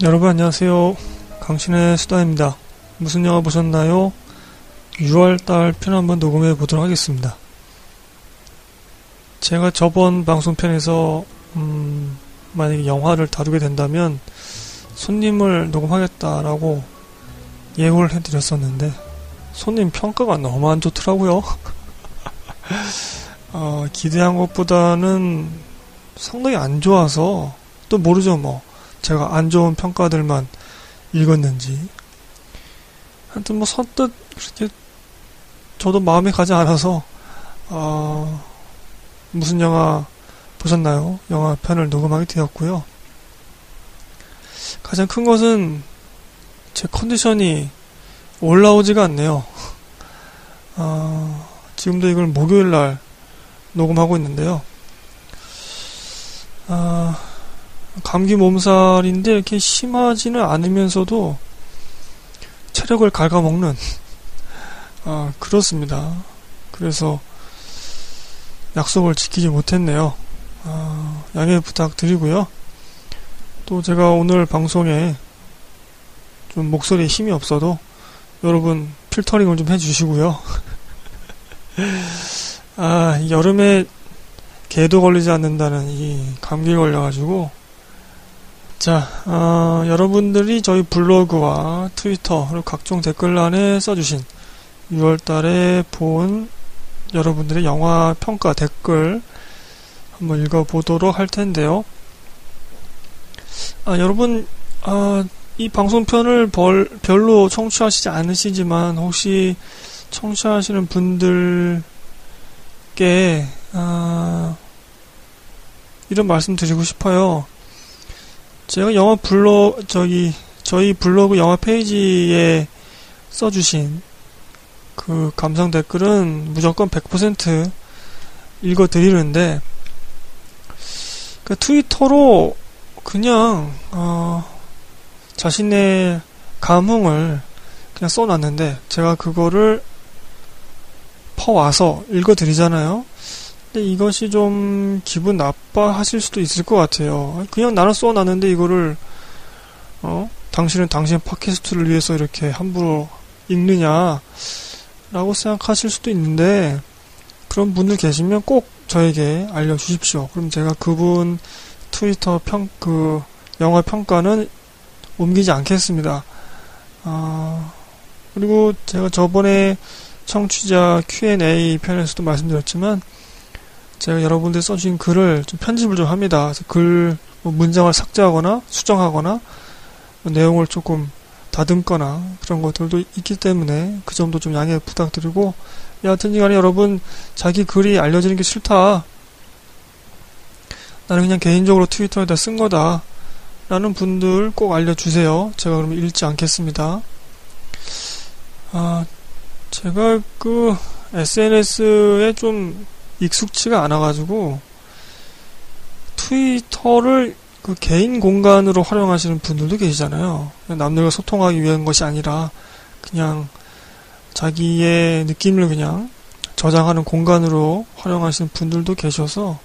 여러분 안녕하세요. 강신의 수다입니다. 무슨 영화 보셨나요? 6월달 편 한번 녹음해 보도록 하겠습니다. 제가 저번 방송편에서 만약에 영화를 다루게 된다면 손님을 녹음하겠다라고 예고를 해드렸었는데 손님 평가가 너무 안 좋더라고요. 기대한 것보다는 상당히 안 좋아서 또 모르죠 뭐 제가 안 좋은 평가들만 읽었는지 하여튼 뭐 선뜻 그렇게 저도 마음에 가지 않아서 무슨 영화 보셨나요? 영화 편을 녹음하게 되었고요. 가장 큰 것은 제 컨디션이 올라오지가 않네요. 지금도 이걸 목요일날 녹음하고 있는데요. 감기 몸살인데 이렇게 심하지는 않으면서도 체력을 갉아먹는 그렇습니다. 그래서 약속을 지키지 못했네요. 양해 부탁드리고요. 또 제가 오늘 방송에 좀 목소리에 힘이 없어도 여러분 필터링을 좀 해주시고요. 여름에 개도 걸리지 않는다는 이 감기에 걸려가지고 자, 여러분들이 저희 블로그와 트위터 그리고 각종 댓글란에 써주신 6월달에 본 여러분들의 영화 평가 댓글 한번 읽어보도록 할 텐데요. 여러분 이 방송편을 별로 청취하시지 않으시지만 혹시 청취하시는 분들께 이런 말씀 드리고 싶어요. 제가 저희 블로그 영화 페이지에 써주신 그 감상 댓글은 무조건 100% 읽어드리는데 그 트위터로 그냥 자신의 감흥을 그냥 써놨는데 제가 그거를 퍼와서 읽어드리잖아요. 근데 이것이 좀 기분 나빠하실 수도 있을 것 같아요. 그냥 나는 써놨는데 이거를 당신은 당신의 팟캐스트를 위해서 이렇게 함부로 읽느냐 라고 생각하실 수도 있는데 그런 분들 계시면 꼭 저에게 알려주십시오. 그럼 제가 그분 트위터 영화 평가는 옮기지 않겠습니다. 그리고 제가 저번에 청취자 Q&A 편에서도 말씀드렸지만 제가 여러분들 써주신 글을 좀 편집을 좀 합니다. 그래서 문장을 삭제하거나 수정하거나 내용을 조금 다듬거나 그런 것들도 있기 때문에 그 점도 좀 양해 부탁드리고 여하튼 간에 여러분 자기 글이 알려지는 게 싫다. 나는 그냥 개인적으로 트위터에다 쓴 거다. 라는 분들 꼭 알려주세요. 제가 그러면 읽지 않겠습니다. 제가 SNS에 좀 익숙치가 않아가지고 트위터를 개인 공간으로 활용하시는 분들도 계시잖아요. 남들과 소통하기 위한 것이 아니라 그냥 자기의 느낌을 그냥 저장하는 공간으로 활용하시는 분들도 계셔서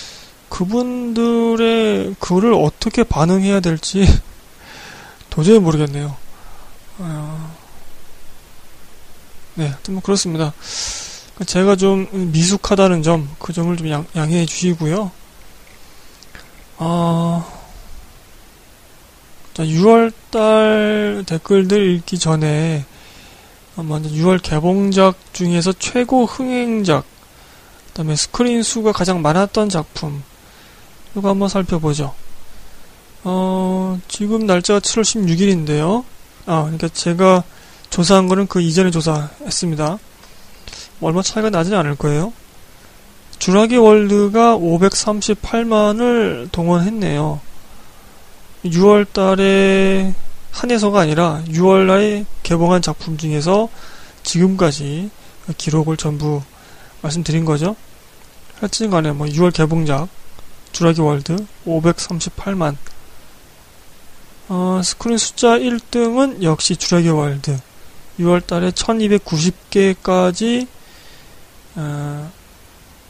그분들의 글을 어떻게 반응해야 될지 도저히 모르겠네요. 네, 뭐 그렇습니다. 제가 좀 미숙하다는 점, 그 점을 좀 양해해 주시고요. 6월달 댓글들 읽기 전에 먼저 6월 개봉작 중에서 최고 흥행작, 그 다음에 스크린 수가 가장 많았던 작품, 이거 한번 살펴보죠. 지금 날짜가 7월 16일인데요. 그러니까 제가 조사한 거는 그 이전에 조사했습니다. 얼마 차이가 나지 않을 거예요. 주라기 월드가 538만을 동원했네요. 6월 달에 한해서가 아니라 6월 날에 개봉한 작품 중에서 지금까지 기록을 전부 말씀드린 거죠. 하여튼 간에 6월 개봉작 주라기 월드 538만. 스크린 숫자 1등은 역시 주라기 월드. 6월 달에 1290개까지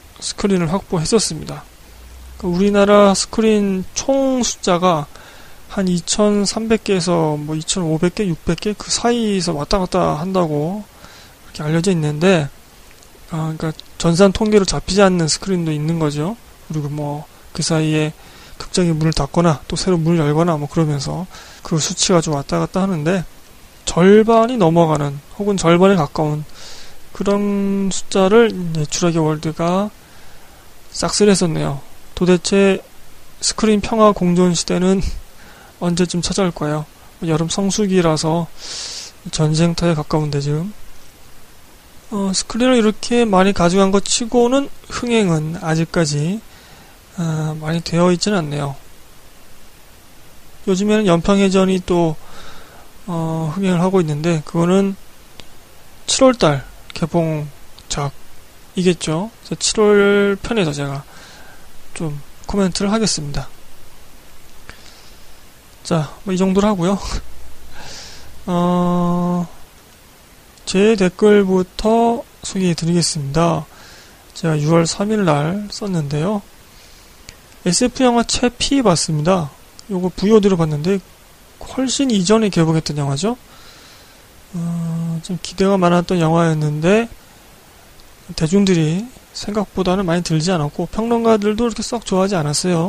스크린을 확보했었습니다. 우리나라 스크린 총 숫자가 한 2300개에서 뭐 2500개, 600개 그 사이에서 왔다 갔다 한다고 그렇게 알려져 있는데, 그러니까 전산 통계로 잡히지 않는 스크린도 있는 거죠. 그리고 뭐 그 사이에 극장에 문을 닫거나 또 새로 문을 열거나 뭐 그러면서 그 수치가 좀 왔다 갔다 하는데, 절반이 넘어가는 혹은 절반에 가까운 그런 숫자를 추락의 월드가 싹쓸이 했었네요. 도대체 스크린 평화 공존 시대는 언제쯤 찾아올까요? 여름 성수기라서 전쟁터에 가까운데 지금 스크린을 이렇게 많이 가져간 것 치고는 흥행은 아직까지 많이 되어 있지는 않네요. 요즘에는 연평해전이 또 흥행을 하고 있는데, 그거는 7월달 개봉작이겠죠. 7월 편에서 제가 좀 코멘트를 하겠습니다. 자, 뭐 이 정도로 하고요. 제 댓글부터 소개해 드리겠습니다. 제가 6월 3일 날 썼는데요. SF 영화 채피 봤습니다. 요거 VOD로 봤는데 훨씬 이전에 개봉했던 영화죠. 좀 기대가 많았던 영화였는데 대중들이 생각보다는 많이 들지 않았고 평론가들도 그렇게 썩 좋아하지 않았어요.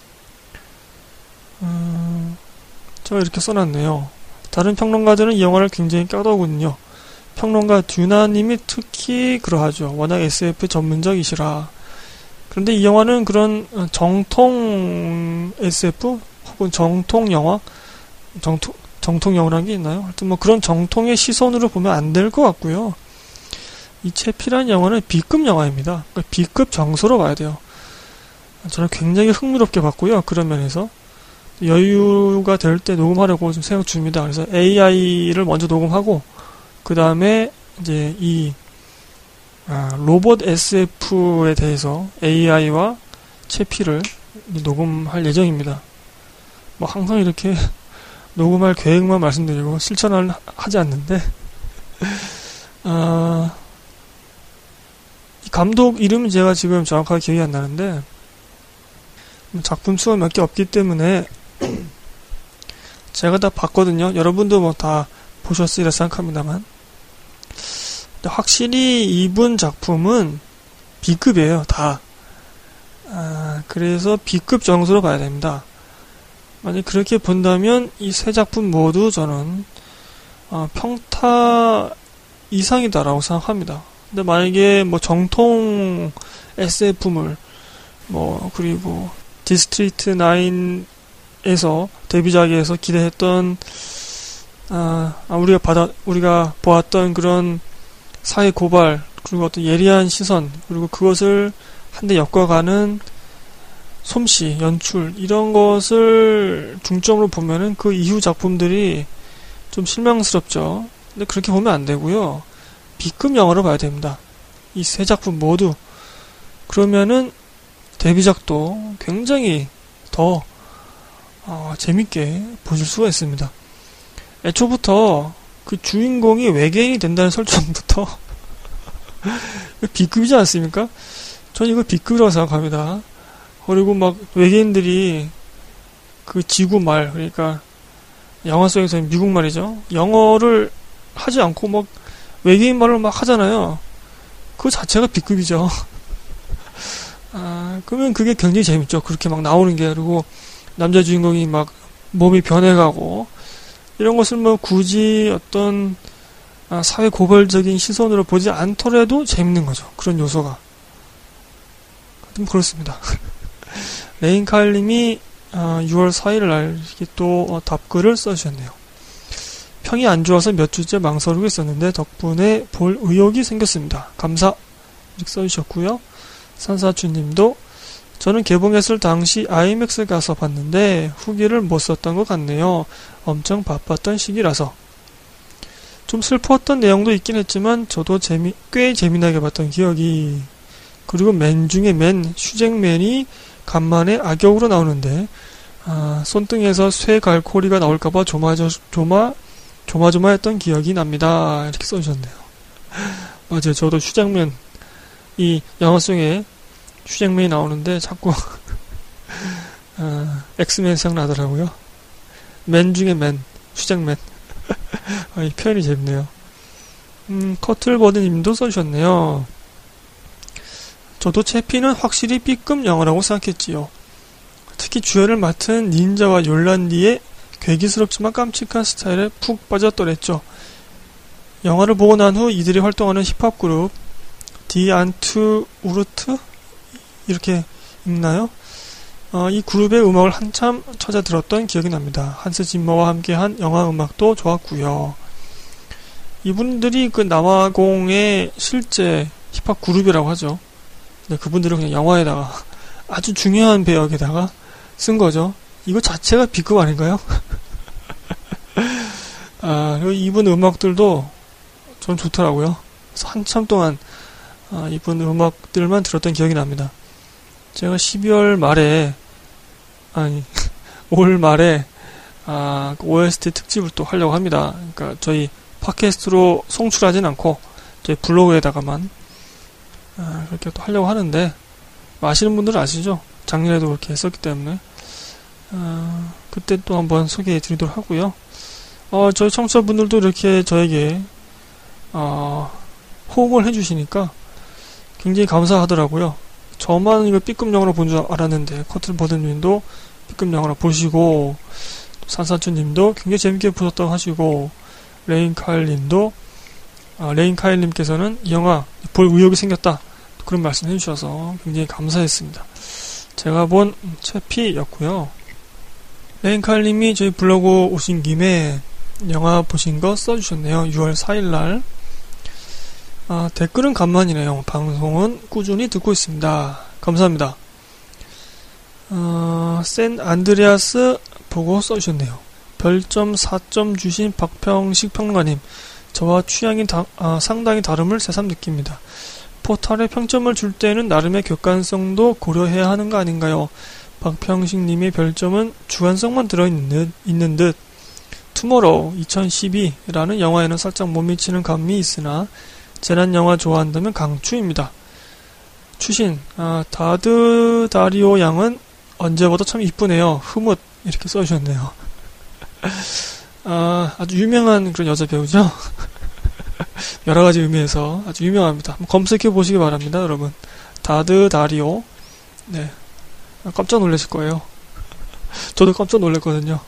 제가 이렇게 써놨네요. 다른 평론가들은 이 영화를 굉장히 까다군요. 평론가 듀나님이 특히 그러하죠. 워낙 SF 전문적이시라. 그런데 이 영화는 그런 정통 SF 혹은 정통 영화, 정통 영화라는 게 있나요? 하여튼 뭐 그런 정통의 시선으로 보면 안 될 것 같고요. 이 채피라는 영화는 B급 영화입니다. 그러니까 B급 정서로 봐야 돼요. 저는 굉장히 흥미롭게 봤고요. 그런 면에서 여유가 될 때 녹음하려고 좀 생각 중입니다. 그래서 AI를 먼저 녹음하고 그 다음에 이제 이 로봇 SF에 대해서 AI와 채피를 녹음할 예정입니다. 뭐 항상 이렇게 녹음할 계획만 말씀드리고 실천을 하지 않는데, 이 감독 이름은 제가 지금 정확하게 기억이 안 나는데, 작품 수가 몇 개 없기 때문에 제가 다 봤거든요. 여러분도 뭐 다 보셨으리라 생각합니다만, 근데 확실히 이분 작품은 B급이에요. 다. 그래서 B급 정서로 봐야 됩니다. 만약 그렇게 본다면 이 세 작품 모두 저는 평타 이상이다라고 생각합니다. 근데 만약에 뭐 정통 SF물 뭐 그리고 디스트리트 9에서 데뷔작에서 기대했던 우리가 보았던 그런 사회 고발 그리고 어떤 예리한 시선 그리고 그것을 한데 엮어가는 솜씨, 연출 이런 것을 중점으로 보면은 그 이후 작품들이 좀 실망스럽죠. 근데 그렇게 보면 안 되고요. B급 영화로 봐야 됩니다. 이 세 작품 모두. 그러면은 데뷔작도 굉장히 더 재밌게 보실 수가 있습니다. 애초부터 그 주인공이 외계인이 된다는 설정부터 B급이지 않습니까? 전 이거 B급이라고 생각합니다. 그리고 막 외계인들이 그 지구 말, 그러니까 영화 속에서는 미국 말이죠. 영어를 하지 않고 막 외계인 말을 막 하잖아요. 그거 자체가 B급이죠. 그러면 그게 굉장히 재밌죠. 그렇게 막 나오는 게. 그리고 남자 주인공이 막 몸이 변해가고 이런 것을 뭐 굳이 어떤 사회 고발적인 시선으로 보지 않더라도 재밌는 거죠. 그런 요소가. 그렇습니다. 레인칼님이 6월 4일 날 이렇게 또 답글을 써주셨네요. 평이 안 좋아서 몇 주째 망설이고 있었는데 덕분에 볼 의욕이 생겼습니다. 감사. 이렇게 써주셨고요. 산사주님도 저는 개봉했을 당시 IMAX 가서 봤는데 후기를 못 썼던 것 같네요. 엄청 바빴던 시기라서. 좀 슬펐던 내용도 있긴 했지만 저도 꽤 재미나게 봤던 기억이. 그리고 맨 중에 슈잭맨이 간만에 악역으로 나오는데 손등에서 쇠 갈고리가 나올까봐 조마조마했던 기억이 납니다. 이렇게 써주셨네요. 맞아요. 저도 슈잭맨 이 영화 속에 슈잭맨이 나오는데 자꾸 엑스맨 생각나더라고요. 맨 중에 맨, 수작맨. 이 표현이 재밌네요. 커틀버드님도 써주셨네요. 저도 채피는 확실히 B급 영화라고 생각했지요. 특히 주연을 맡은 닌자와 욜란디의 괴기스럽지만 깜찍한 스타일에 푹 빠졌더랬죠. 영화를 보고 난 후 이들이 활동하는 힙합 그룹 디 안투 우르트? 이렇게 읽나요? 이 그룹의 음악을 한참 찾아 들었던 기억이 납니다. 한스 짐머와 함께한 영화 음악도 좋았고요. 이분들이 그 남아공의 실제 힙합 그룹이라고 하죠. 네, 그분들은 그냥 영화에다가 아주 중요한 배역에다가 쓴 거죠. 이거 자체가 B급 아닌가요? 그리고 이분 음악들도 전 좋더라고요. 그래서 한참 동안 이분 음악들만 들었던 기억이 납니다. 제가 12월 말에 올 말에 OST 특집을 또 하려고 합니다. 그러니까 저희 팟캐스트로 송출하진 않고 저희 블로그에다가만 그렇게 또 하려고 하는데 아시는 분들은 아시죠? 작년에도 그렇게 했었기 때문에 그때 또 한번 소개해 드리도록 하고요. 저희 청취자분들도 이렇게 저에게 호응을 해주시니까 굉장히 감사하더라고요. 저만 이거 B급 영화로 본 줄 알았는데 커틀버드님도 B급 영화로 보시고 산사춘님도 굉장히 재밌게 보셨다고 하시고 레인카일님도 레인카일님께서는 이 영화 볼 의욕이 생겼다 그런 말씀 해주셔서 굉장히 감사했습니다. 제가 본 채피였고요. 레인카일님이 저희 블로그 오신 김에 영화 보신 거 써주셨네요. 6월 4일날 댓글은 간만이네요. 방송은 꾸준히 듣고 있습니다. 감사합니다. 샌 안드레아스 보고 써주셨네요. 별점 4점 주신 박평식 평론가님, 저와 취향이 상당히 다름을 새삼 느낍니다. 포탈에 평점을 줄 때는 나름의 객관성도 고려해야 하는 거 아닌가요? 박평식님의 별점은 주관성만 들어있는 듯 투모로우 2012라는 영화에는 살짝 못 미치는 감이 있으나 재난영화 좋아한다면 강추입니다. 추신 다드 다리오 양은 언제 봐도 참 이쁘네요. 흐뭇 이렇게 써주셨네요. 아주 유명한 그런 여자 배우죠. 여러가지 의미에서 아주 유명합니다. 한번 검색해 보시기 바랍니다. 여러분 다드 다리오. 네, 깜짝 놀라실 거예요. 저도 깜짝 놀랐거든요.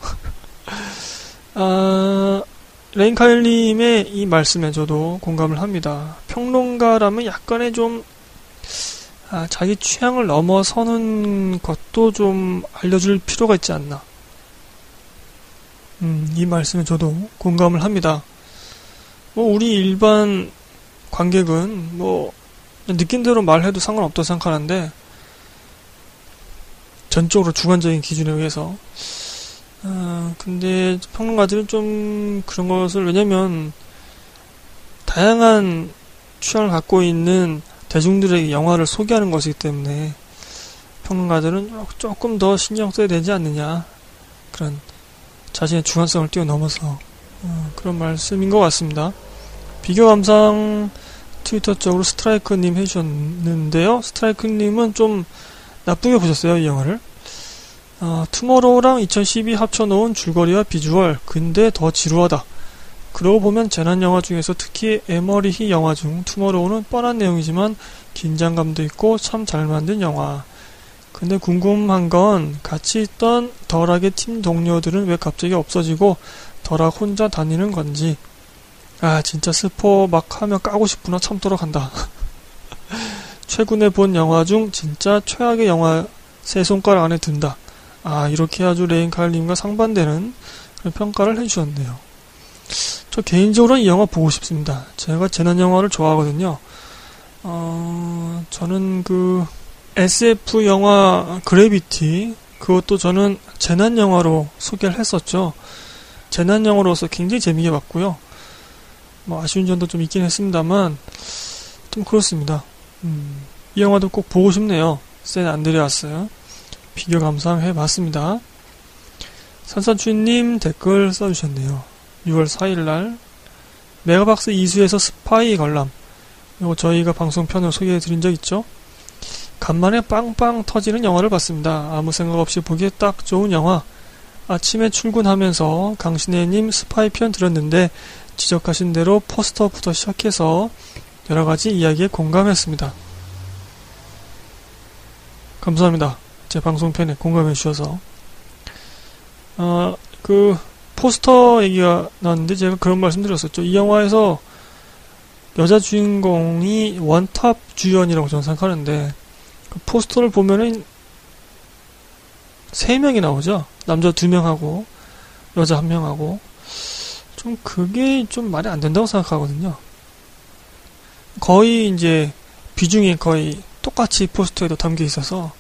레인카일님의 이 말씀에 저도 공감을 합니다. 평론가라면 약간의 좀 자기 취향을 넘어서는 것도 좀 알려줄 필요가 있지 않나. 이 말씀에 저도 공감을 합니다. 우리 일반 관객은 느낀 대로 말해도 상관없다고 생각하는데 전적으로 주관적인 기준에 의해서 근데 평론가들은 좀 그런 것을, 왜냐면 다양한 취향을 갖고 있는 대중들에게 영화를 소개하는 것이기 때문에 평론가들은 조금 더 신경 써야 되지 않느냐, 그런 자신의 주관성을 뛰어넘어서 그런 말씀인 것 같습니다. 비교 감상 트위터 쪽으로 스트라이크님 해주셨는데요. 스트라이크님은 좀 나쁘게 보셨어요, 이 영화를. 투모로우랑 2012 합쳐놓은 줄거리와 비주얼, 근데 더 지루하다. 그러고 보면 재난영화 중에서 특히 에머리히 영화 중 투모로우는 뻔한 내용이지만 긴장감도 있고 참 잘 만든 영화. 근데 궁금한 건 같이 있던 덜하게 팀 동료들은 왜 갑자기 없어지고 덜하게 혼자 다니는 건지. 진짜 스포 막 하면 까고 싶구나. 참도록 한다. 최근에 본 영화 중 진짜 최악의 영화 세 손가락 안에 든다. 이렇게 아주 레인칼님과 상반되는 그런 평가를 해주셨네요. 저 개인적으로는 이 영화 보고 싶습니다. 제가 재난영화를 좋아하거든요. 저는 그 SF 영화 그래비티, 그것도 저는 재난영화로 소개를 했었죠. 재난영화로서 굉장히 재미있게 봤고요. 아쉬운 점도 좀 있긴 했습니다만 좀 그렇습니다. 이 영화도 꼭 보고 싶네요. 샌 안드레아스. 비교 감상해봤습니다. 산산주님 댓글 써주셨네요. 6월 4일날 메가박스 이수에서 스파이 관람, 이거 저희가 방송편으로 소개해드린 적 있죠. 간만에 빵빵 터지는 영화를 봤습니다. 아무 생각 없이 보기에 딱 좋은 영화. 아침에 출근하면서 강신혜님 스파이 편 들었는데 지적하신 대로 포스터부터 시작해서 여러가지 이야기에 공감했습니다. 감사합니다. 제 방송편에 공감해 주셔서. 그 포스터 얘기가 나왔는데 제가 그런 말씀 드렸었죠. 이 영화에서 여자 주인공이 원탑 주연이라고 저는 생각하는데 그 포스터를 보면은 3명이 나오죠. 남자 2명하고 여자 1명하고 좀 그게 좀 말이 안 된다고 생각하거든요. 거의 이제 비중이 거의 똑같이 포스터에도 담겨 있어서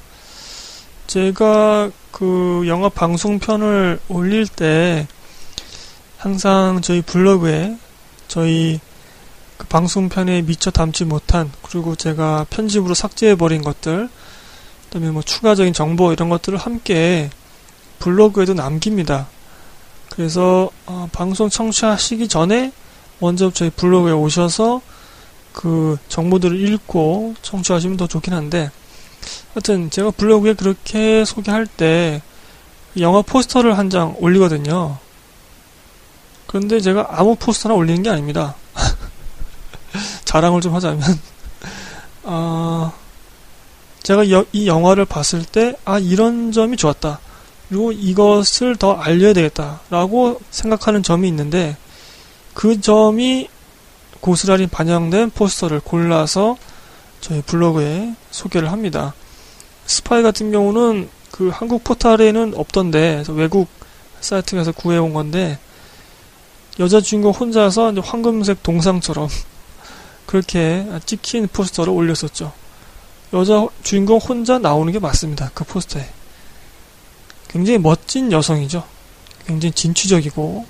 제가 그 영화 방송편을 올릴 때 항상 저희 블로그에 저희 그 방송편에 미처 담지 못한 그리고 제가 편집으로 삭제해버린 것들 그다음에 뭐 추가적인 정보 이런 것들을 함께 블로그에도 남깁니다. 그래서 방송 청취하시기 전에 먼저 저희 블로그에 오셔서 그 정보들을 읽고 청취하시면 더 좋긴 한데 하여튼 제가 블로그에 그렇게 소개할 때 영화 포스터를 한 장 올리거든요. 그런데 제가 아무 포스터나 올리는 게 아닙니다. 자랑을 좀 하자면 제가 이 영화를 봤을 때 이런 점이 좋았다. 그리고 이것을 더 알려야 되겠다 라고 생각하는 점이 있는데 그 점이 고스란히 반영된 포스터를 골라서 저희 블로그에 소개를 합니다. 스파이 같은 경우는 그 한국 포털에는 없던데 그래서 외국 사이트 가서 구해온 건데 여자 주인공 혼자서 이제 황금색 동상처럼 그렇게 찍힌 포스터를 올렸었죠. 여자 주인공 혼자 나오는 게 맞습니다. 그 포스터에. 굉장히 멋진 여성이죠. 굉장히 진취적이고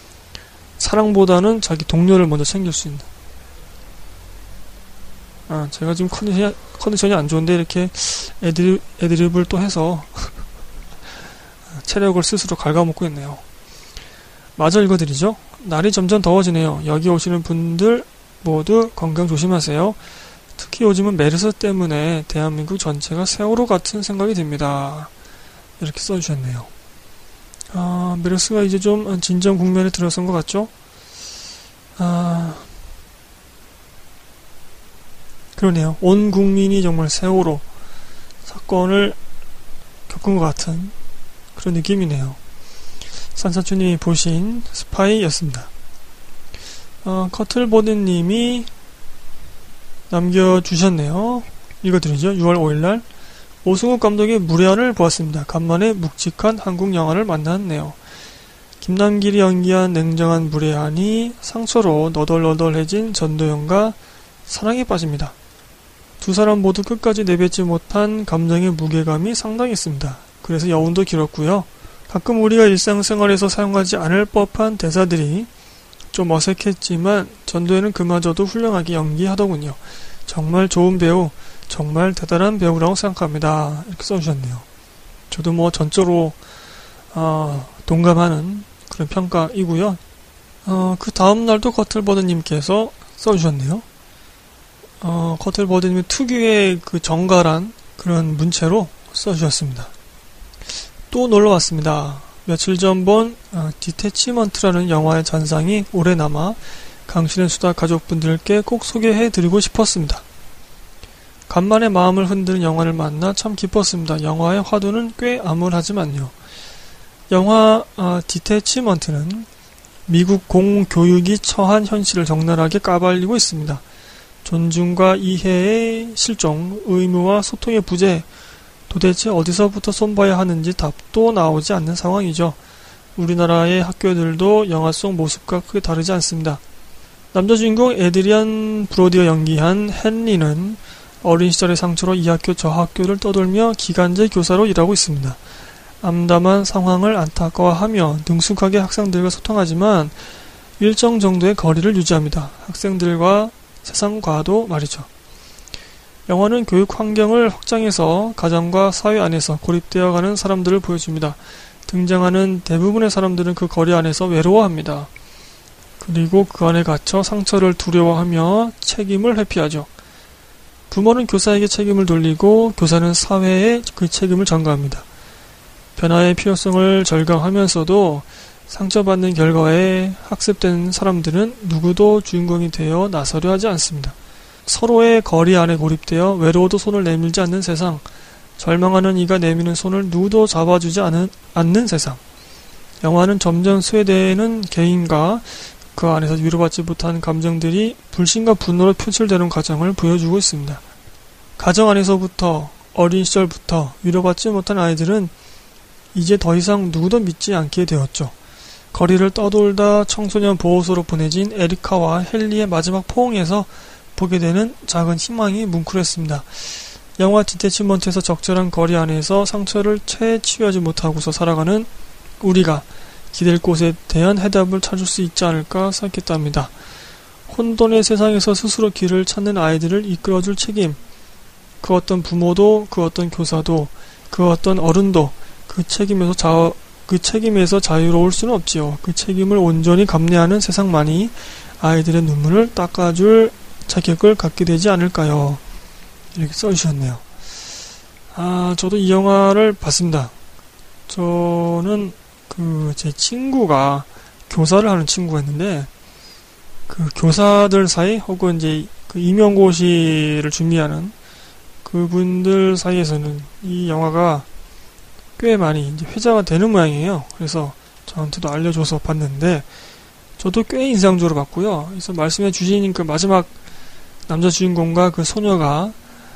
사랑보다는 자기 동료를 먼저 챙길 수 있는. 제가 지금 컨디션이 안 좋은데 이렇게 애드립을 또 해서 체력을 스스로 갉아먹고 있네요. 마저 읽어드리죠. 날이 점점 더워지네요. 여기 오시는 분들 모두 건강 조심하세요. 특히 요즘은 메르스 때문에 대한민국 전체가 세월호 같은 생각이 듭니다. 이렇게 써주셨네요. 메르스가 이제 좀 진정 국면에 들어선 것 같죠? 그러네요. 온 국민이 정말 세월호 사건을 겪은 것 같은 그런 느낌이네요. 산사추님이 보신 스파이였습니다. 커틀보드님이 남겨주셨네요. 읽어드리죠. 6월 5일날 오승욱 감독의 무례한을 보았습니다. 간만에 묵직한 한국 영화를 만났네요. 김남길이 연기한 냉정한 무례한이 상처로 너덜너덜해진 전도연과 사랑에 빠집니다. 두 사람 모두 끝까지 내뱉지 못한 감정의 무게감이 상당했습니다. 그래서 여운도 길었고요. 가끔 우리가 일상생활에서 사용하지 않을 법한 대사들이 좀 어색했지만 전도연은 그마저도 훌륭하게 연기하더군요. 정말 좋은 배우, 정말 대단한 배우라고 생각합니다. 이렇게 써주셨네요. 저도 뭐 전적으로 동감하는 그런 평가이고요. 그 다음날도 커틀버드님께서 써주셨네요. 커틀버드님의 특유의 그 정갈한 그런 문체로 써주셨습니다. 또 놀러왔습니다. 며칠 전 본 디태치먼트라는 영화의 잔상이 오래 남아 강신의 수다 가족분들께 꼭 소개해드리고 싶었습니다. 간만에 마음을 흔드는 영화를 만나 참 기뻤습니다. 영화의 화두는 꽤 암울하지만요. 영화 디태치먼트는 미국 공교육이 처한 현실을 적나라하게 까발리고 있습니다. 존중과 이해의 실종, 의무와 소통의 부재, 도대체 어디서부터 손봐야 하는지 답도 나오지 않는 상황이죠. 우리나라의 학교들도 영화 속 모습과 크게 다르지 않습니다. 남자 주인공 에드리안 브로디가 연기한 헨리는 어린 시절의 상처로 이 학교 저 학교를 떠돌며 기간제 교사로 일하고 있습니다. 암담한 상황을 안타까워하며 능숙하게 학생들과 소통하지만 일정 정도의 거리를 유지합니다. 학생들과 세상과도 말이죠. 영화는 교육 환경을 확장해서 가정과 사회 안에서 고립되어가는 사람들을 보여줍니다. 등장하는 대부분의 사람들은 그 거리 안에서 외로워합니다. 그리고 그 안에 갇혀 상처를 두려워하며 책임을 회피하죠. 부모는 교사에게 책임을 돌리고 교사는 사회에 그 책임을 전가합니다. 변화의 필요성을 절감하면서도 상처받는 결과에 학습된 사람들은 누구도 주인공이 되어 나서려 하지 않습니다. 서로의 거리 안에 고립되어 외로워도 손을 내밀지 않는 세상, 절망하는 이가 내미는 손을 누구도 잡아주지 않는 세상. 영화는 점점 스웨덴은 개인과 그 안에서 위로받지 못한 감정들이 불신과 분노로 표출되는 과정을 보여주고 있습니다. 가정 안에서부터 어린 시절부터 위로받지 못한 아이들은 이제 더 이상 누구도 믿지 않게 되었죠. 거리를 떠돌다 청소년 보호소로 보내진 에리카와 헨리의 마지막 포옹에서 보게 되는 작은 희망이 뭉클했습니다. 영화 디태치먼트에서 적절한 거리 안에서 상처를 채 치유하지 못하고서 살아가는 우리가 기댈 곳에 대한 해답을 찾을 수 있지 않을까 생각했답니다. 혼돈의 세상에서 스스로 길을 찾는 아이들을 이끌어줄 책임, 그 어떤 부모도, 그 어떤 교사도, 그 어떤 어른도 그 책임에서 자유로울 수는 없지요. 그 책임을 온전히 감내하는 세상만이 아이들의 눈물을 닦아줄 자격을 갖게 되지 않을까요? 이렇게 써주셨네요. 저도 이 영화를 봤습니다. 저는 제 친구가 교사를 하는 친구가 있는데, 그 교사들 사이, 혹은 이제 그 임용고시를 준비하는 그분들 사이에서는 이 영화가 꽤 많이 이제 회자가 되는 모양이에요. 그래서 저한테도 알려줘서 봤는데, 저도 꽤 인상적으로 봤고요. 그래서 말씀해 주신 그 마지막 남자 주인공과 그 소녀가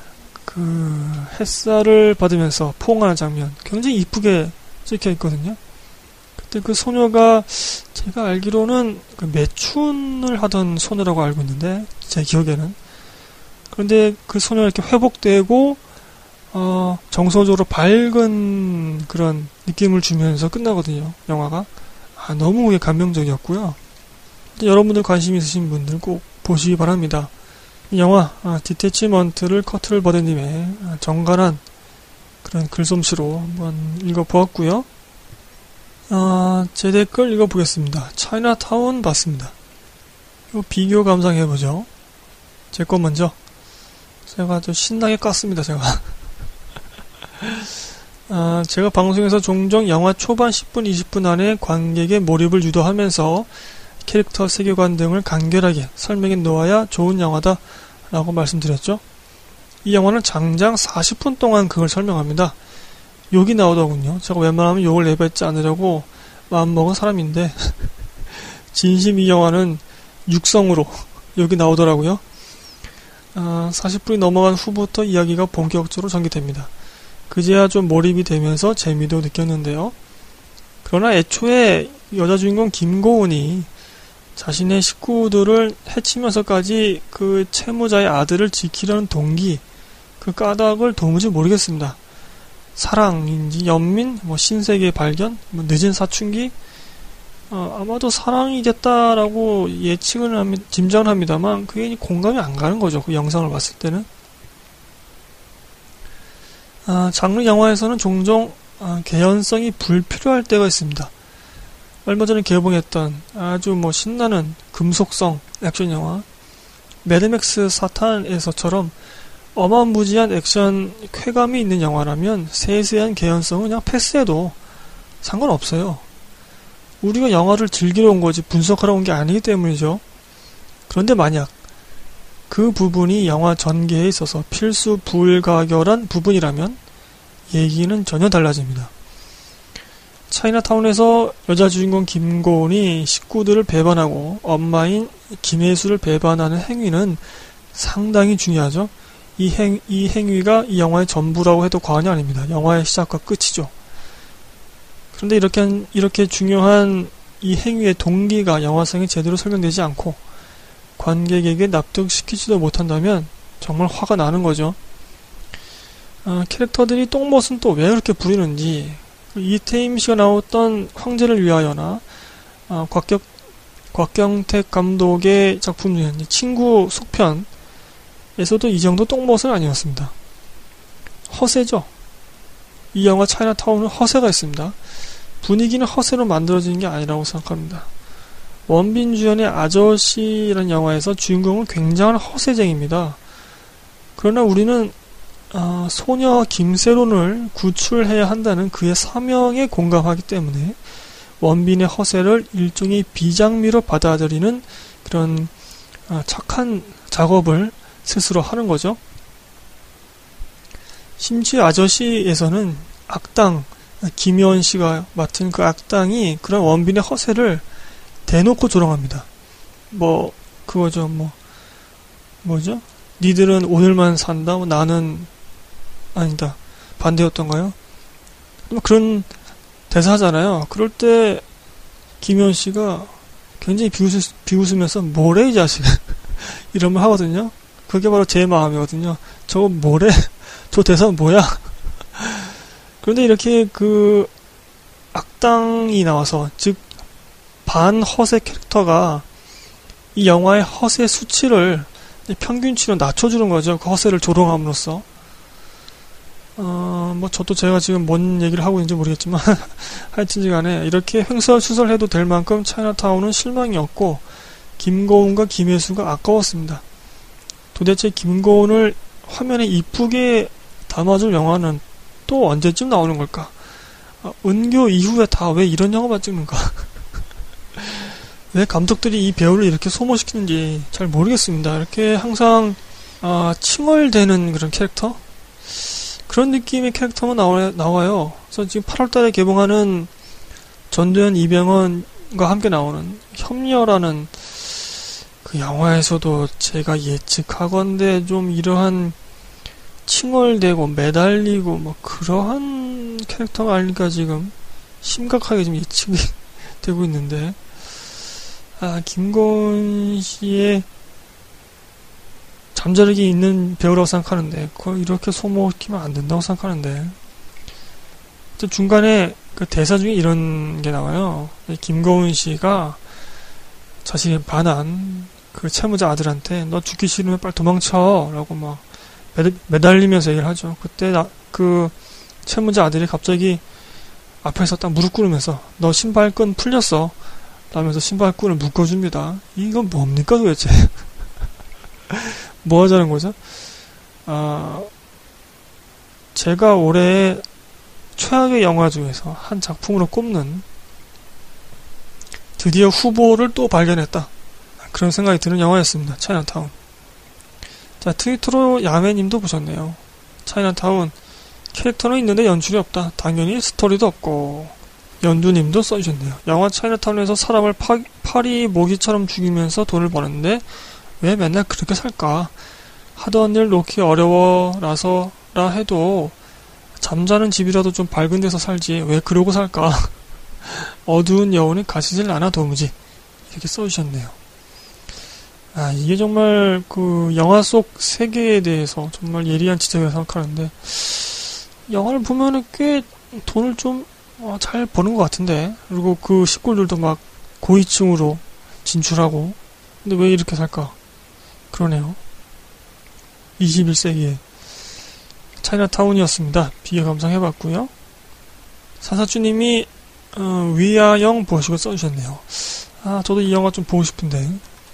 그 햇살을 받으면서 포옹하는 장면 굉장히 이쁘게 찍혀 있거든요. 그때 그 소녀가 제가 알기로는 그 매춘을 하던 소녀라고 알고 있는데, 제 기억에는. 그런데 그 소녀가 이렇게 회복되고 정서적으로 밝은 그런 느낌을 주면서 끝나거든요, 영화가. 너무 감명적이었고요. 여러분들 관심 있으신 분들 꼭 보시기 바랍니다. 이 영화 디태치먼트를 커트를 버드님의 정갈한 그런 글솜씨로 한번 읽어보았고요. 제 댓글 읽어보겠습니다. 차이나타운 봤습니다. 이거 비교 감상해보죠. 제 거 먼저. 제가 좀 신나게 깠습니다, 제가. 제가 방송에서 종종 영화 초반 10분, 20분 안에 관객의 몰입을 유도하면서 캐릭터 세계관 등을 간결하게 설명해 놓아야 좋은 영화다 라고 말씀드렸죠. 이 영화는 장장 40분 동안 그걸 설명합니다. 욕이 나오더군요. 제가 웬만하면 욕을 내뱉지 않으려고 마음먹은 사람인데 진심 이 영화는 육성으로 욕이 나오더라고요. 40분이 넘어간 후부터 이야기가 본격적으로 전개됩니다. 그제야 좀 몰입이 되면서 재미도 느꼈는데요. 그러나 애초에 여자 주인공 김고은이 자신의 식구들을 해치면서까지 그 채무자의 아들을 지키려는 동기, 그 까닭을 도무지 모르겠습니다. 사랑인지 연민, 신세계 발견, 늦은 사춘기, 아마도 사랑이겠다라고 짐작을 합니다만 그게 공감이 안 가는 거죠. 그 영상을 봤을 때는. 장르 영화에서는 종종 개연성이 불필요할 때가 있습니다. 얼마 전에 개봉했던 아주 신나는 금속성 액션 영화 매드맥스 사탄에서처럼 어마무지한 액션 쾌감이 있는 영화라면 세세한 개연성은 그냥 패스해도 상관없어요. 우리가 영화를 즐기러 온 거지 분석하러 온 게 아니기 때문이죠. 그런데 만약 그 부분이 영화 전개에 있어서 필수 불가결한 부분이라면 얘기는 전혀 달라집니다. 차이나타운에서 여자 주인공 김고은이 식구들을 배반하고 엄마인 김혜수를 배반하는 행위는 상당히 중요하죠. 이 행위가 이 영화의 전부라고 해도 과언이 아닙니다. 영화의 시작과 끝이죠. 그런데 이렇게 중요한 이 행위의 동기가 영화성이 제대로 설명되지 않고 관객에게 납득시키지도 못한다면 정말 화가 나는 거죠. 캐릭터들이 똥못은 또 왜 그렇게 부리는지, 이태임 씨가 나왔던 황제를 위하여나 곽경택 감독의 작품 중에 친구 속편에서도 이 정도 똥못은 아니었습니다. 허세죠. 이 영화 차이나타운은 허세가 있습니다. 분위기는 허세로 만들어지는 게 아니라고 생각합니다. 원빈 주연의 아저씨라는 영화에서 주인공은 굉장한 허세쟁입니다. 그러나 우리는 소녀 김세론을 구출해야 한다는 그의 사명에 공감하기 때문에 원빈의 허세를 일종의 비장미로 받아들이는 그런 착한 작업을 스스로 하는 거죠. 심지어 아저씨에서는 악당 김여원 씨가 맡은 그 악당이 그런 원빈의 허세를 대놓고 조롱합니다. 그거죠. 뭐죠? 니들은 오늘만 산다. 나는 아니다. 반대였던가요? 그런 대사잖아요. 그럴 때 김여원 씨가 굉장히 비웃으면서 뭐래 이 자식 이런 말 하거든요. 그게 바로 제 마음이거든요. 저거 뭐래? 저 대사는 뭐야? 그런데 이렇게 그 악당이 나와서, 즉 반허세 캐릭터가 이 영화의 허세 수치를 평균치로 낮춰주는 거죠. 그 허세를 조롱함으로써. 저도 제가 지금 뭔 얘기를 하고 있는지 모르겠지만 하여튼지 간에 이렇게 횡설수설해도 될 만큼 차이나타운은 실망이었고 김고은과 김혜수가 아까웠습니다. 도대체 김고은을 화면에 이쁘게 담아줄 영화는 또 언제쯤 나오는 걸까? 은교 이후에 다 왜 이런 영화만 찍는가? 왜 감독들이 이 배우를 이렇게 소모시키는지 잘 모르겠습니다. 이렇게 항상 칭얼대는 그런 캐릭터? 그런 느낌의 캐릭터만 나와요. 그래서 지금 8월달에 개봉하는 전도연, 이병헌과 함께 나오는 협녀라는 그 영화에서도 제가 예측하건대 좀 이러한 칭얼대고 매달리고 그러한 캐릭터가 아닐까 지금 심각하게 좀 예측이 되고 있는데, 김고은 씨의 잠자력이 있는 배우라고 생각하는데 그걸 이렇게 소모시키면 안 된다고 생각하는데, 중간에 그 대사 중에 이런 게 나와요. 김고은 씨가 자신이 반한 그 채무자 아들한테 너 죽기 싫으면 빨리 도망쳐 라고 매달리면서 얘기를 하죠. 그때 그 채무자 아들이 갑자기 앞에서 딱 무릎 꿇으면서 너 신발끈 풀렸어 라면서 신발끈을 묶어줍니다. 이건 뭡니까 도대체? 뭐 하자는 거죠? 제가 올해 최악의 영화 중에서 한 작품으로 꼽는, 드디어 후보를 또 발견했다, 그런 생각이 드는 영화였습니다. 차이나타운. 자, 트위터로 야매님도 보셨네요. 차이나타운 캐릭터는 있는데 연출이 없다. 당연히 스토리도 없고. 연두님도 써주셨네요. 영화 차이나타운에서 사람을 파리 모기처럼 죽이면서 돈을 버는데 왜 맨날 그렇게 살까? 하던 일 놓기 어려워라서라 해도 잠자는 집이라도 좀 밝은 데서 살지 왜 그러고 살까? 어두운 여운이 가시질 않아 도무지. 이렇게 써주셨네요. 이게 정말 그 영화 속 세계에 대해서 정말 예리한 지적이라고 생각하는데, 영화를 보면은 꽤 돈을 좀 잘 버는 것 같은데, 그리고 그 식구들도 막 고위층으로 진출하고, 근데 왜 이렇게 살까? 그러네요. 21세기에 차이나타운이었습니다. 비교 감상해봤고요. 사사주님이 위아영 보시고 써주셨네요. 저도 이 영화 좀 보고 싶은데,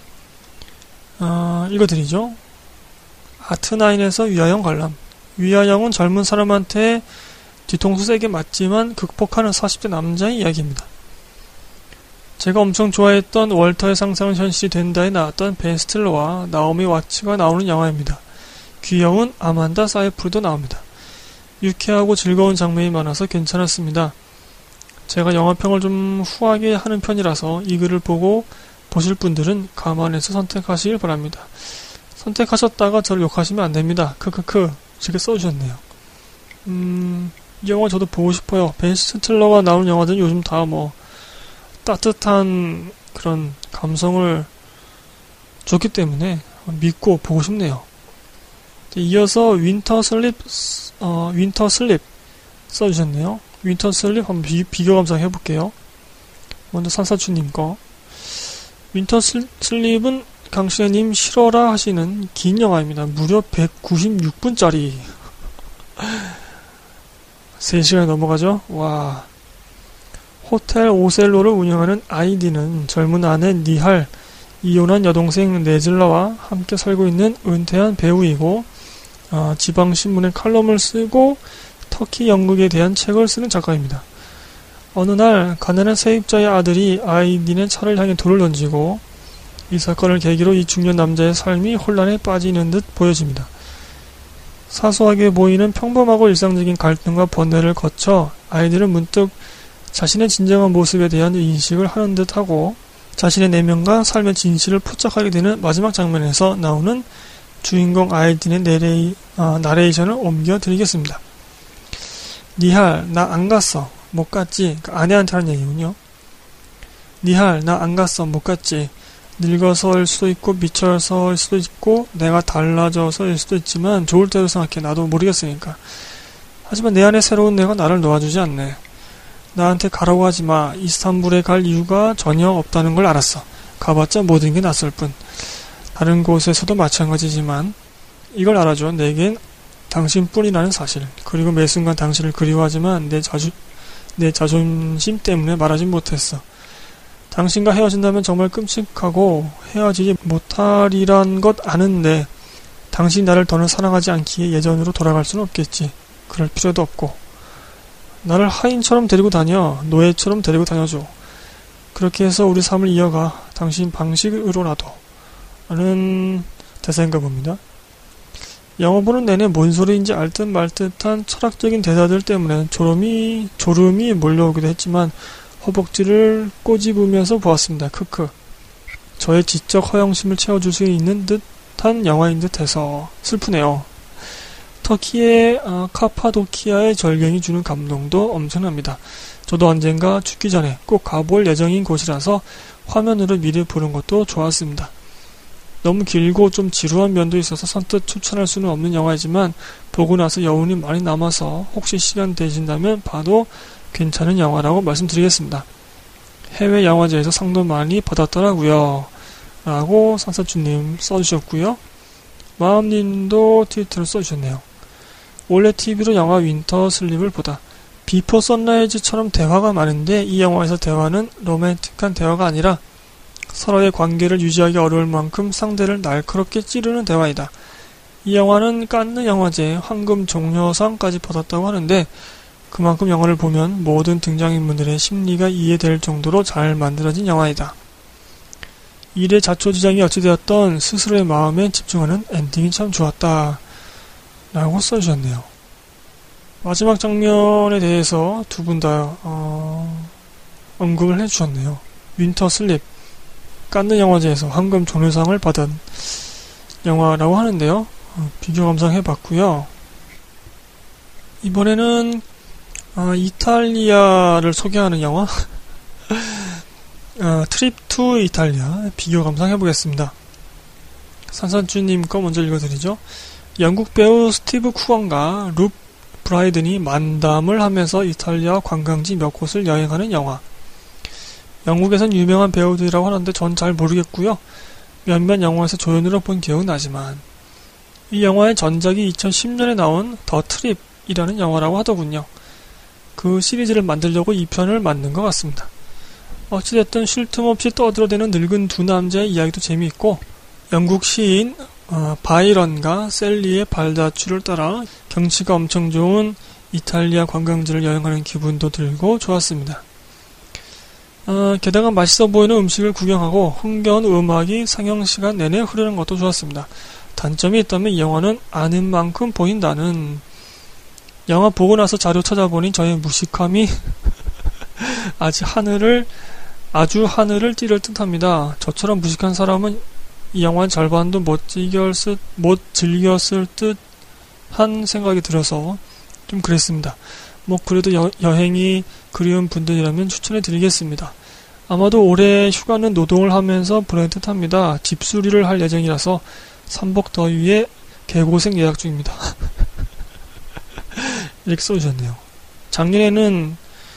읽어드리죠. 아트나인에서 위아영 관람. 위아영은 젊은 사람한테 뒤통수 세게 맞지만 극복하는 40대 남자의 이야기입니다. 제가 엄청 좋아했던 월터의 상상은 현실이 된다에 나왔던 벤 스틸러와 나오미 와츠가 나오는 영화입니다. 귀여운 아만다 사이프르도 나옵니다. 유쾌하고 즐거운 장면이 많아서 괜찮았습니다. 제가 영화평을 좀 후하게 하는 편이라서 이 글을 보고 보실 분들은 감안해서 선택하시길 바랍니다. 선택하셨다가 저를 욕하시면 안됩니다. 크크크. 이렇게 써주셨네요. 이 영화 저도 보고 싶어요. 벤 스틸러가 나오는 영화들은 요즘 다 따뜻한 그런 감성을 줬기 때문에 믿고 보고 싶네요. 이어서 윈터 슬립 써주셨네요. 윈터 슬립 한번 비교 감상 해볼게요. 먼저 산사추님 거. 윈터 슬립은 강신혜님 싫어라 하시는 긴 영화입니다. 무려 196분짜리. 3시간이 넘어가죠? 와. 호텔 오셀로를 운영하는 아이디는 젊은 아내 니할, 이혼한 여동생 네즐라와 함께 살고 있는 은퇴한 배우이고, 지방신문에 칼럼을 쓰고 터키 연극에 대한 책을 쓰는 작가입니다. 어느 날 가난한 세입자의 아들이 아이딘의 차를 향해 돌을 던지고 이 사건을 계기로 이 중년 남자의 삶이 혼란에 빠지는 듯 보여집니다. 사소하게 보이는 평범하고 일상적인 갈등과 번뇌를 거쳐 아이들은 문득 자신의 진정한 모습에 대한 인식을 하는 듯하고 자신의 내면과 삶의 진실을 포착하게 되는 마지막 장면에서 나오는 주인공 아이딘의 나레이션을 옮겨드리겠습니다. 니할, 나 안 갔어. 못 갔지. 그러니까 아내한테 하는 얘기군요. 니할, 나 안 갔어. 못 갔지. 늙어서일 수도 있고 미쳐서일 수도 있고 내가 달라져서일 수도 있지만 좋을 대로 생각해. 나도 모르겠으니까. 하지만 내 안에 새로운 내가 나를 놓아주지 않네. 나한테 가라고 하지마. 이스탄불에 갈 이유가 전혀 없다는 걸 알았어. 가봤자 모든 게 낯설 뿐. 다른 곳에서도 마찬가지지만 이걸 알아줘. 내겐 당신뿐이라는 사실. 그리고 매 순간 당신을 그리워하지만 내 자존심 때문에 말하지 못했어. 당신과 헤어진다면 정말 끔찍하고 헤어지지 못하리란 것 아는데 당신이 나를 더는 사랑하지 않기에 예전으로 돌아갈 수는 없겠지. 그럴 필요도 없고 나를 하인처럼 데리고 다녀. 노예처럼 데리고 다녀줘. 그렇게 해서 우리 삶을 이어가. 당신 방식으로라도 라는 대사인가 봅니다. 영화 보는 내내 뭔 소리인지 알 듯 말 듯한 철학적인 대사들 때문에 졸음이 몰려오기도 했지만 허벅지를 꼬집으면서 보았습니다. 크크. 저의 지적 허영심을 채워줄 수 있는 듯한 영화인 듯해서 슬프네요. 터키의 카파도키아의 절경이 주는 감동도 엄청납니다. 저도 언젠가 죽기 전에 꼭 가볼 예정인 곳이라서 화면으로 미리 보는 것도 좋았습니다. 너무 길고 좀 지루한 면도 있어서 선뜻 추천할 수는 없는 영화이지만 보고 나서 여운이 많이 남아서 혹시 시간 되신다면 봐도 괜찮은 영화라고 말씀드리겠습니다. 해외 영화제에서 상도 많이 받았더라고요. 라고 산사주님 써주셨고요. 마음님도 트위터를 써주셨네요. 원래 TV로 영화 윈터 슬립을 보다 비포 선라이즈처럼 대화가 많은데 이 영화에서 대화는 로맨틱한 대화가 아니라 서로의 관계를 유지하기 어려울 만큼 상대를 날카롭게 찌르는 대화이다. 이 영화는 칸느 영화제 황금 종려상까지 받았다고 하는데 그만큼 영화를 보면 모든 등장인물들의 심리가 이해될 정도로 잘 만들어진 영화이다. 일의 자초지장이 어찌되었던 스스로의 마음에 집중하는 엔딩이 참 좋았다. 라고 써주셨네요. 마지막 장면에 대해서 두 분 다 언급을 해주셨네요. 윈터 슬립 칸느 영화제에서 황금 종려상을 받은 영화라고 하는데요. 비교 감상해봤고요. 이번에는 이탈리아를 소개하는 영화 트립 투 이탈리아 비교 감상해보겠습니다. 산산주님 거 먼저 읽어드리죠. 영국 배우 스티브 쿠건과 룹 브라이든이 만담을 하면서 이탈리아 관광지 몇 곳을 여행하는 영화. 영국에선 유명한 배우들이라고 하는데 전 잘 모르겠고요. 몇몇 영화에서 조연으로 본 기억은 나지만 이 영화의 전작이 2010년에 나온 더 트립이라는 영화라고 하더군요. 그 시리즈를 만들려고 2편을 만든 것 같습니다. 어찌됐든 쉴 틈 없이 떠들어대는 늙은 두 남자의 이야기도 재미있고 영국 시인 바이런과 셀리의 발자취를 따라 경치가 엄청 좋은 이탈리아 관광지를 여행하는 기분도 들고 좋았습니다. 게다가 맛있어 보이는 음식을 구경하고 흥겨운 음악이 상영시간 내내 흐르는 것도 좋았습니다. 단점이 있다면 이 영화는 아는 만큼 보인다는. 영화 보고 나서 자료 찾아보니 저의 무식함이 아주 하늘을 찌를 듯합니다. 저처럼 무식한 사람은 이 영화 절반도 못 즐겼을 듯한 생각이 들어서 좀 그랬습니다. 그래도 여행이 그리운 분들이라면 추천해 드리겠습니다. 아마도 올해 휴가는 노동을 하면서 보낼 듯합니다. 집수리를 할 예정이라서 삼복더위에 개고생 예약 중입니다. 이렇게 써주셨네요. 작년에는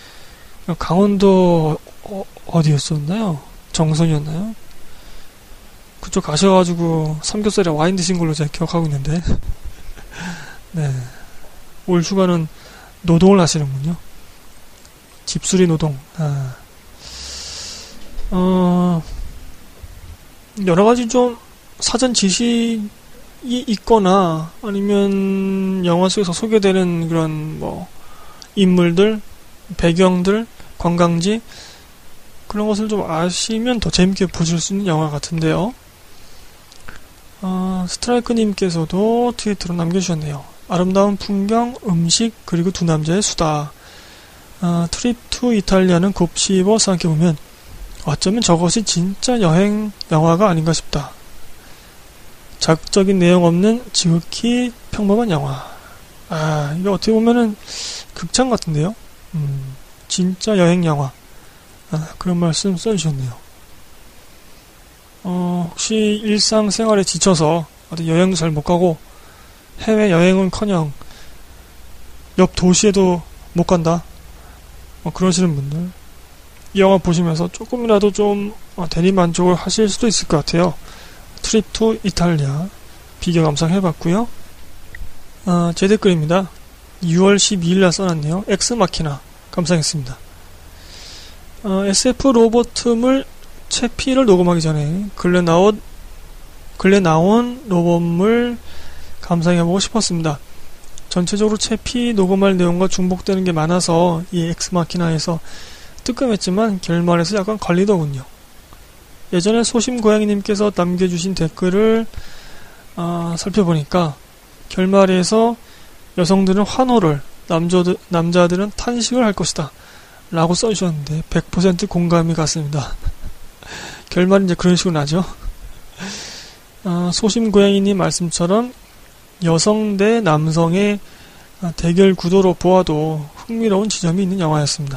강원도 어디였었나요? 정선이었나요? 그쪽 가셔가지고 삼겹살에 와인 드신 걸로 제가 기억하고 있는데 네, 올 휴가는 노동을 하시는군요. 집수리 노동. 여러가지 좀 사전 지식이 있거나 아니면 영화 속에서 소개되는 그런 뭐 인물들, 배경들, 관광지 그런 것을 좀 아시면 더 재밌게 보실 수 있는 영화 같은데요. 스트라이크님께서도 트위터로 남겨주셨네요. 아름다운 풍경, 음식, 그리고 두 남자의 수다. 트립 투 이탈리아는 곱씹어 생각해보면 어쩌면 저것이 진짜 여행 영화가 아닌가 싶다. 자극적인 내용 없는 지극히 평범한 영화. 이거 어떻게 보면은 극장 같은데요? 진짜 여행 영화. 그런 말씀 써주셨네요. 혹시 일상생활에 지쳐서 어디 여행도 잘 못 가고 해외 여행은커녕 옆 도시에도 못 간다. 그러시는 분들 이 영화 보시면서 조금이라도 좀 대리만족을 하실 수도 있을 것 같아요. 트립 투 이탈리아 비교 감상해봤고요. 제 댓글입니다. 6월 12일날 써놨네요. 엑스마키나 감상했습니다. SF 로봇물 채피를 녹음하기 전에 근래 나온 로봇물 감상해보고 싶었습니다. 전체적으로 채피 녹음할 내용과 중복되는 게 많아서 이 엑스마키나에서 뜨끔했지만 결말에서 약간 걸리더군요. 예전에 소심고양이님께서 남겨주신 댓글을 살펴보니까 결말에서 여성들은 환호를, 남자들은 탄식을 할 것이다 라고 써주셨는데 100% 공감이 갔습니다. 결말은 이제 그런 식으로 나죠. 소심고양이님 말씀처럼 여성 대 남성의 대결 구도로 보아도 흥미로운 지점이 있는 영화였습니다.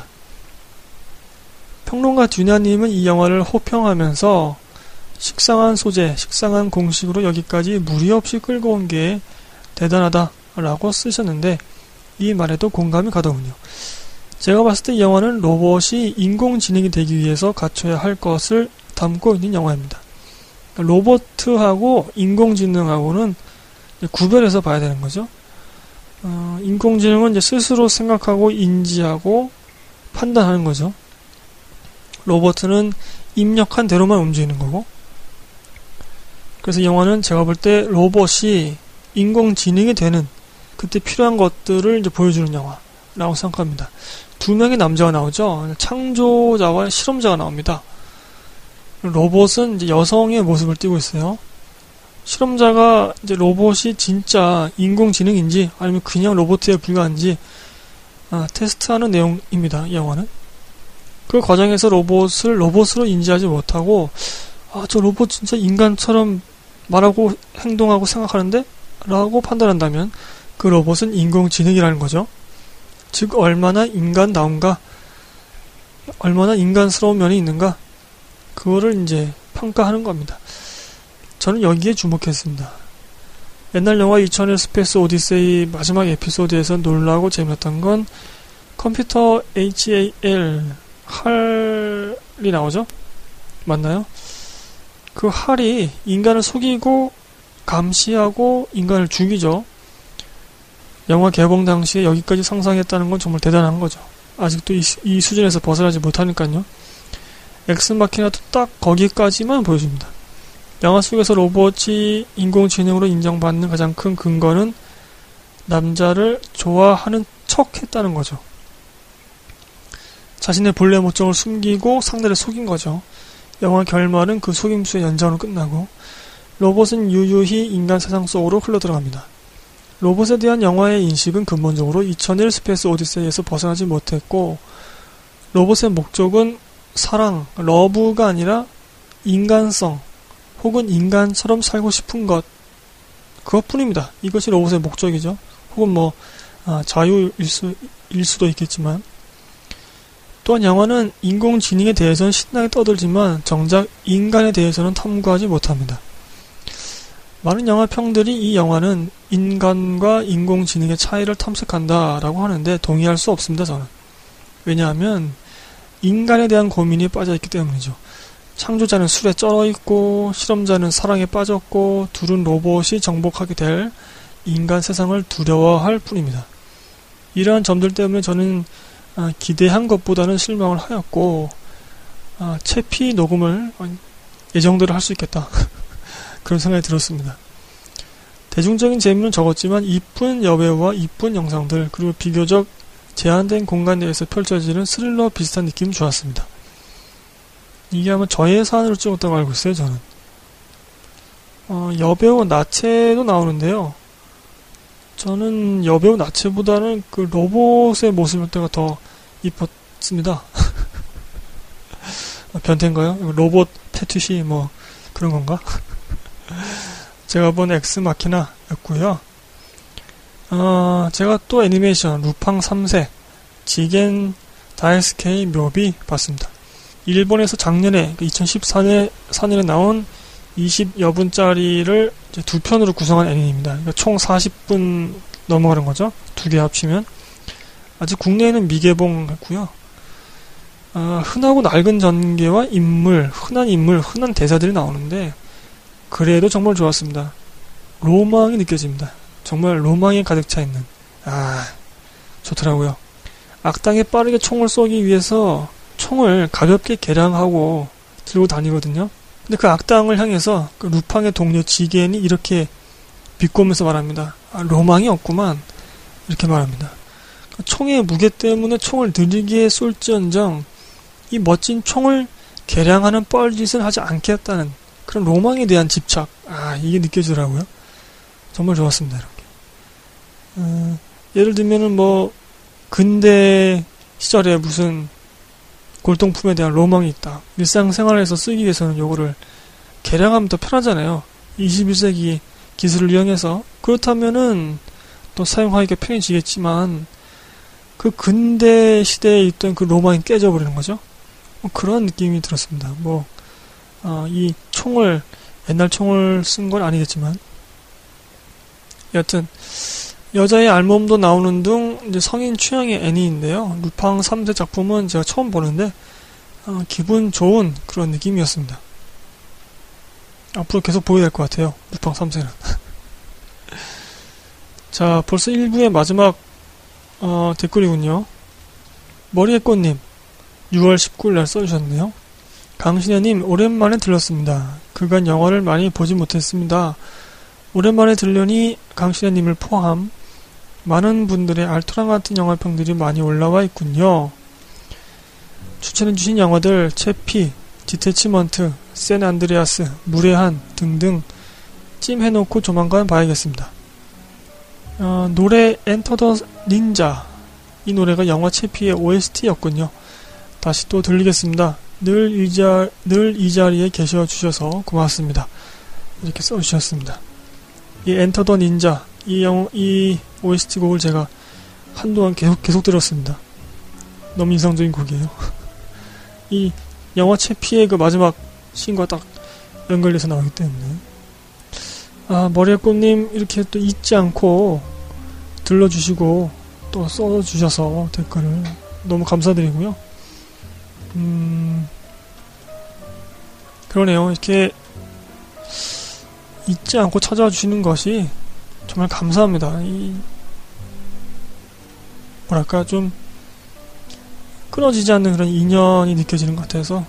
평론가 듀냐님은 이 영화를 호평하면서 식상한 소재, 식상한 공식으로 여기까지 무리 없이 끌고 온 게 대단하다 라고 쓰셨는데 이 말에도 공감이 가더군요. 제가 봤을 때 이 영화는 로봇이 인공지능이 되기 위해서 갖춰야 할 것을 담고 있는 영화입니다. 로봇하고 인공지능하고는 구별해서 봐야 되는 거죠. 인공지능은 이제 스스로 생각하고 인지하고 판단하는 거죠. 로봇은 입력한 대로만 움직이는 거고. 그래서 이 영화는 제가 볼 때 로봇이 인공지능이 되는 그때 필요한 것들을 이제 보여주는 영화라고 생각합니다. 두 명의 남자가 나오죠. 창조자와 실험자가 나옵니다. 로봇은 이제 여성의 모습을 띠고 있어요. 실험자가 이제 로봇이 진짜 인공지능인지 아니면 그냥 로봇에 불과한지 테스트하는 내용입니다. 이 영화는. 그 과정에서 로봇을 로봇으로 인지하지 못하고 저 로봇 진짜 인간처럼 말하고 행동하고 생각하는데? 라고 판단한다면 그 로봇은 인공지능이라는 거죠. 즉 얼마나 인간다운가, 얼마나 인간스러운 면이 있는가, 그거를 이제 평가하는 겁니다. 저는 여기에 주목했습니다. 옛날 영화 2001 스페이스 오디세이 마지막 에피소드에서 놀라고 재미났던 건 컴퓨터 HAL이 나오죠? 맞나요? 그 할이 인간을 속이고 감시하고 인간을 죽이죠. 영화 개봉 당시에 여기까지 상상했다는 건 정말 대단한 거죠. 아직도 이 수준에서 벗어나지 못하니까요. 엑스마키나도 딱 거기까지만 보여줍니다. 영화 속에서 로봇이 인공지능으로 인정받는 가장 큰 근거는 남자를 좋아하는 척 했다는 거죠. 자신의 본래 목적을 숨기고 상대를 속인 거죠. 영화 결말은 그 속임수의 연장으로 끝나고 로봇은 유유히 인간 세상 속으로 흘러들어갑니다. 로봇에 대한 영화의 인식은 근본적으로 2001 스페이스 오디세이에서 벗어나지 못했고 로봇의 목적은 사랑, 러브가 아니라 인간성 혹은 인간처럼 살고 싶은 것, 그것뿐입니다. 이것이 로봇의 목적이죠. 혹은 자유일 수도 있겠지만. 또한 영화는 인공지능에 대해서는 신나게 떠들지만 정작 인간에 대해서는 탐구하지 못합니다. 많은 영화평들이 이 영화는 인간과 인공지능의 차이를 탐색한다라고 하는데 동의할 수 없습니다. 저는. 왜냐하면 인간에 대한 고민이 빠져있기 때문이죠. 창조자는 술에 쩔어있고 실험자는 사랑에 빠졌고 둘은 로봇이 정복하게 될 인간 세상을 두려워할 뿐입니다. 이러한 점들 때문에 저는 기대한 것보다는 실망을 하였고 채피 녹음을 예정대로 할 수 있겠다 그런 생각이 들었습니다. 대중적인 재미는 적었지만 이쁜 여배우와 이쁜 영상들 그리고 비교적 제한된 공간 내에서 펼쳐지는 스릴러 비슷한 느낌이 좋았습니다. 이게 아마 저의 사안으로 찍었다고 알고 있어요. 저는 여배우 나체도 나오는데요. 저는 여배우 나체보다는 그 로봇의 모습일 때가 더 이뻤습니다. 변태인가요? 로봇 패티시 뭐 그런 건가? 제가 본 엑스마키나였고요. 제가 또 애니메이션 루팡 3세 지겐 다이스케이 묘비 봤습니다. 일본에서 작년에 2014년에 나온 20여 분짜리를 이제 두 편으로 구성한 애니입니다. 그러니까 총 40분 넘어가는 거죠. 두 개 합치면. 아직 국내에는 미개봉했고요. 흔하고 낡은 전개와 흔한 인물, 흔한 대사들이 나오는데 그래도 정말 좋았습니다. 로망이 느껴집니다. 정말 로망이 가득 차 있는. 좋더라고요. 악당에 빠르게 총을 쏘기 위해서 총을 가볍게 개량하고 들고 다니거든요. 근데 그 악당을 향해서 그 루팡의 동료 지겐이 이렇게 비꼬면서 말합니다. 로망이 없구만. 이렇게 말합니다. 총의 무게 때문에 총을 느리게 쏠지언정 이 멋진 총을 개량하는 뻘짓을 하지 않겠다는 그런 로망에 대한 집착. 이게 느껴지더라고요. 정말 좋았습니다. 이렇게. 예를 들면은 뭐 근대 시절에 무슨 골동품에 대한 로망이 있다. 일상생활에서 쓰기 위해서는 요거를 개량하면 더 편하잖아요. 21세기 기술을 이용해서. 그렇다면은 또 사용하기가 편해지겠지만 그 근대 시대에 있던 그 로망이 깨져버리는 거죠. 그런 느낌이 들었습니다. 이 총을 옛날 총을 쓴 건 아니겠지만 여하튼 여자의 알몸도 나오는 등 이제 성인 취향의 애니인데요. 루팡 3세 작품은 제가 처음 보는데 기분 좋은 그런 느낌이었습니다. 앞으로 계속 보게 될 것 같아요. 루팡 3세는. 자, 벌써 1부의 마지막 댓글이군요. 머리의 꽃님 6월 19일 날 써주셨네요. 강신혜님 오랜만에 들렀습니다. 그간 영화를 많이 보지 못했습니다. 오랜만에 들려니 강신혜님을 포함 많은 분들의 알토란 같은 영화평들이 많이 올라와 있군요. 추천해주신 영화들 채피, 디태치먼트, 샌 안드레아스, 무례한 등등 찜해놓고 조만간 봐야겠습니다. 노래 엔터 더 닌자 이 노래가 영화 채피의 OST였군요. 다시 또 들리겠습니다. 늘 이 자리에 계셔주셔서 고맙습니다. 이렇게 써주셨습니다. 이 엔터 더 닌자 이 OST 곡을 제가 한동안 계속 들었습니다. 너무 인상적인 곡이에요. 이 영화 채피의 그 마지막 씬과 딱 연결돼서 나오기 때문에 머리의 꽃님 이렇게 또 잊지 않고 들러주시고 또 써주셔서 댓글을 너무 감사드리고요. 그러네요. 이렇게 잊지 않고 찾아와 주시는 것이 정말 감사합니다. 뭐랄까 좀 끊어지지 않는 그런 인연이 느껴지는 것 같아서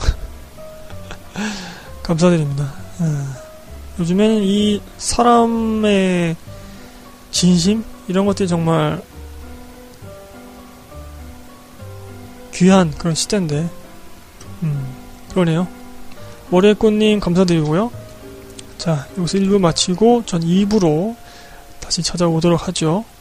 감사드립니다. 요즘에는 이 사람의 진심 이런 것들이 정말 귀한 그런 시대인데 그러네요. 머리의 꽃님 감사드리고요. 자, 여기서 1부 마치고 전 2부로 다시 찾아오도록 하죠.